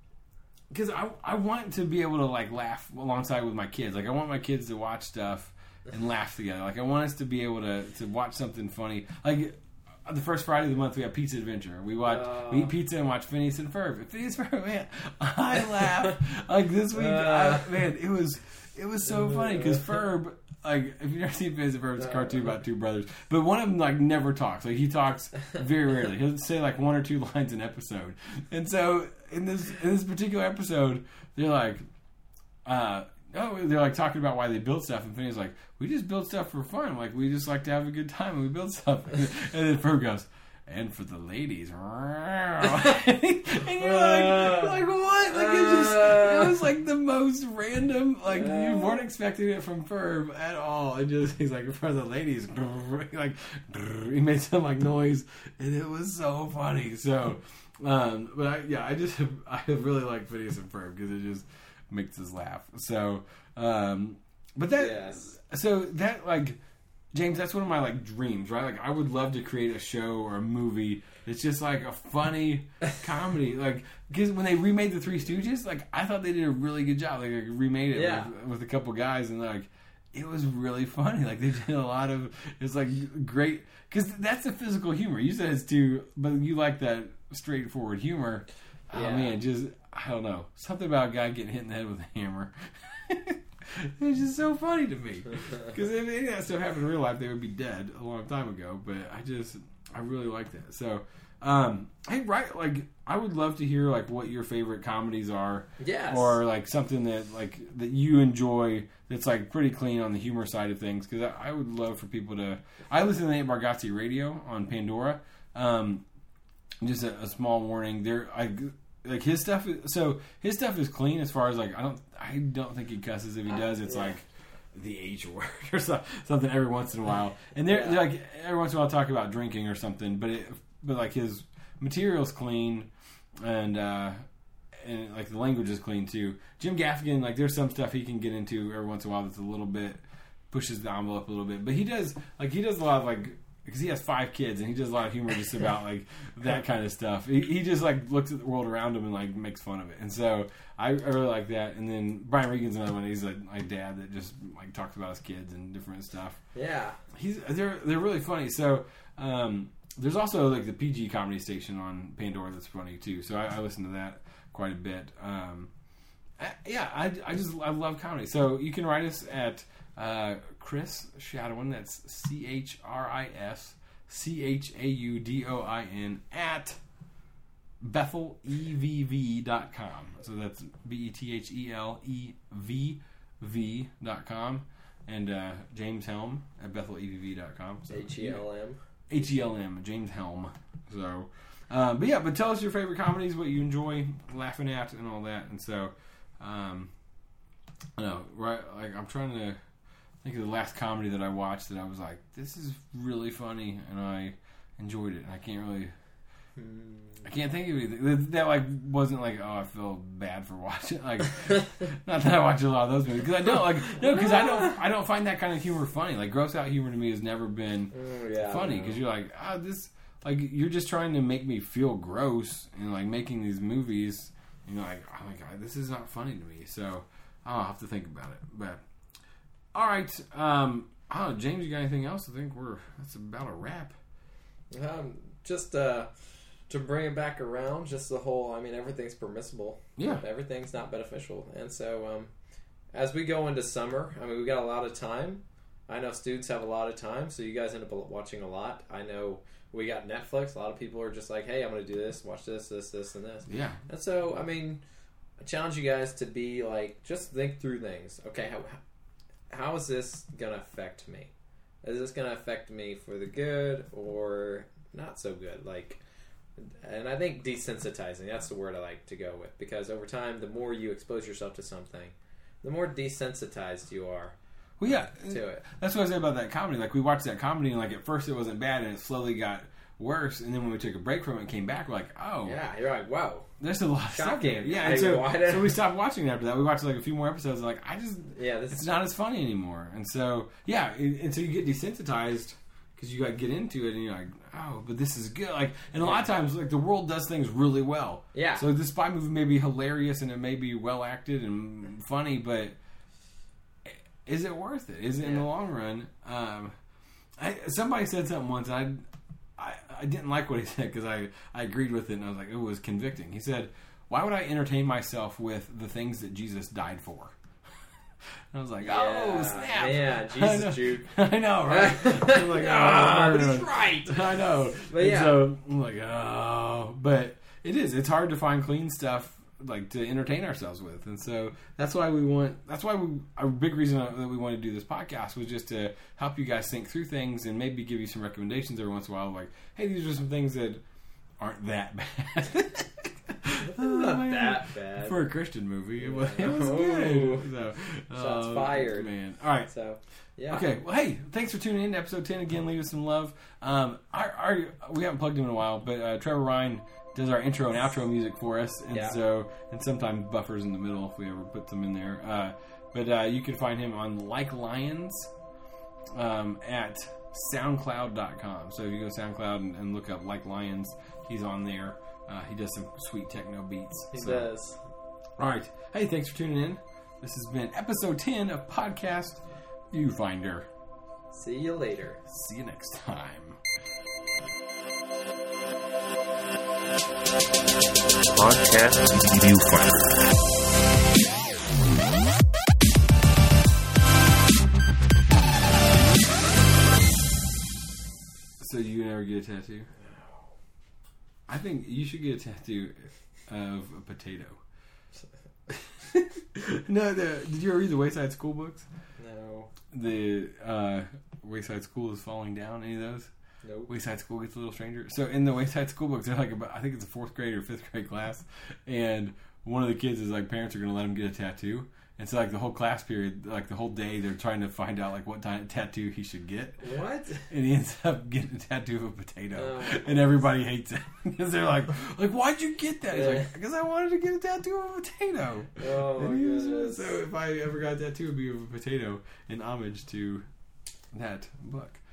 I want to be able to like laugh alongside with my kids. Like I want my kids to watch stuff and laugh together. Like I want us to be able to watch something funny. Like the first Friday of the month we have Pizza Adventure. We eat pizza and watch Phineas and Ferb. Phineas and Ferb, man, I laugh like this week. Man, it was so funny because Ferb. Like, if you've never seen Phineas and Ferb, it's a cartoon about two brothers. But one of them, like, never talks. Like, he talks very rarely. He'll say, like, 1 or 2 lines an episode. And so, in this particular episode, they're like, they're, like, talking about why they build stuff. And Phineas is like, we just build stuff for fun. Like, we just like to have a good time and we build stuff. And then Ferb goes, and for the ladies. and you're like, what? Like, it was like the most random, like, you weren't expecting it from Ferb at all. He's like, for the ladies. Like, he made some, like, noise, and it was so funny. So, but I really like Phineas and Ferb because it just makes us laugh. So, but that, so that, like, James, that's one of my, like, dreams, right? Like, I would love to create a show or a movie that's just, like, a funny comedy. Like, because when they remade The Three Stooges, like, I thought they did a really good job. Like, remade it with a couple guys, and, like, it was really funny. Like, they did a lot of, it's, like, great. Because that's the physical humor. You said it's too, but you like that straightforward humor. Oh, man, just, I don't know. Something about a guy getting hit in the head with a hammer. It's just so funny to me because if any of that stuff happened in real life, they would be dead a long time ago. But I really like that. So, hey, right, like I would love to hear like what your favorite comedies are, or like something that you enjoy that's like pretty clean on the humor side of things. Because I would love for people to. I listen to Nate Bargatze Radio on Pandora. Just a small warning there. Like his stuff, his stuff is clean as far as like I don't think he cusses. If he does, it's like the H word or something every once in a while. And they're like every once in a while talk about drinking or something. But like his material's clean, and like the language is clean too. Jim Gaffigan, like there's some stuff he can get into every once in a while that's a little bit pushes the envelope a little bit. But he does a lot of like. Because he has 5 kids and he does a lot of humor just about like that kind of stuff. He just like looks at the world around him and like makes fun of it. And so I really like that. And then Brian Regan's another one. He's a dad that just like talks about his kids and different stuff. Yeah, they're really funny. So there's also like the PG comedy station on Pandora that's funny too. So I listen to that quite a bit. I love comedy. So you can write us at Chris Shadowin, that's ChrisChaudin at BethelEVV.com. So that's BethelEVV.com. And James Helm at BethelEVV.com. So, HELM, James Helm. So, but tell us your favorite comedies, what you enjoy laughing at, and all that. And so, I know, right? Like I'm trying to think of the last comedy that I watched that I was like, this is really funny, and I enjoyed it. And I can't think of anything that like wasn't like, oh, I feel bad for watching. Like, not that I watch a lot of those movies because I don't because I don't find that kind of humor funny. Like gross out humor to me has never been funny because you're like, this like you're just trying to make me feel gross and like making these movies. And you're like, oh my god, this is not funny to me. So I'll have to think about it, but. All right, James, you got anything else? I think that's about a wrap. Just to bring it back around, just the whole. I mean, everything's permissible. Yeah, everything's not beneficial, and so as we go into summer, I mean, we got a lot of time. I know students have a lot of time, so you guys end up watching a lot. I know we got Netflix. A lot of people are just like, "Hey, I'm going to do this, watch this, and this." Yeah, and so I mean, I challenge you guys to be like, just think through things. Okay, how is this going to affect me? Is this going to affect me for the good or not so good? Like, and I think desensitizing, that's the word I like to go with. Because over time, the more you expose yourself to something, the more desensitized you are to it. That's what I say about that comedy. Like, we watched that comedy and, like, at first it wasn't bad and it slowly got worse. And then when we took a break from it and came back, we're like, oh. Yeah, you're like, whoa. There's a lot of stuff Shocking. here. Yeah, and so we stopped watching it after that. We watched like a few more episodes and like, it's not as funny anymore. And so, yeah, and so you get desensitized because you got to get into it and you're like, oh, but this is good. Like, and a lot of times, like, the world does things really well. Yeah. So this spy movie may be hilarious and it may be well acted and funny, but is it worth it? Is it in the long run? Somebody said something once, and I didn't like what he said because I agreed with it, and I was like, it was convicting. He said, why would I entertain myself with the things that Jesus died for? I was like, oh, snap. Yeah, Jesus juke. I know, right? I'm like, but he's right. I know. But yeah. So I'm like, oh. But it is. It's hard to find clean stuff like to entertain ourselves with. And so that's why our big reason that we want to do this podcast was just to help you guys think through things and maybe give you some recommendations every once in a while. Like, hey, these are some things that aren't that bad. Not that bad for a Christian movie. It was good. So, shots fired, man. All right. So, yeah. Okay. Well, hey, thanks for tuning in to episode 10. Again, leave us some love. We haven't plugged him in a while, but Trevor Ryan does our intro and outro music for us, and and sometimes buffers in the middle if we ever put them in there. But you can find him on Like Lions at SoundCloud.com. So if you go to SoundCloud and look up Like Lions, he's on there. He does some sweet techno beats. He does. All right. Hey, thanks for tuning in. This has been episode 10 of Podcast Viewfinder. See you later. See you next time. Podcast Viewfinder. So you never get a tattoo? I think you should get a tattoo of a potato. No, did you ever read the Wayside School books? No. The Wayside School is Falling Down. Any of those? Nope. Wayside School Gets a Little Stranger. So in the Wayside School books, they're like I think it's a 4th grade or 5th grade class, and one of the kids is like parents are going to let him get a tattoo. And so, like, the whole class period, like, the whole day, they're trying to find out, like, what kind of tattoo he should get. What? And he ends up getting a tattoo of a potato. And everybody hates it. Because they're like, why'd you get that? He's like, because I wanted to get a tattoo of a potato. Oh, my goodness. So if I ever got a tattoo, it would be of a potato in homage to that book.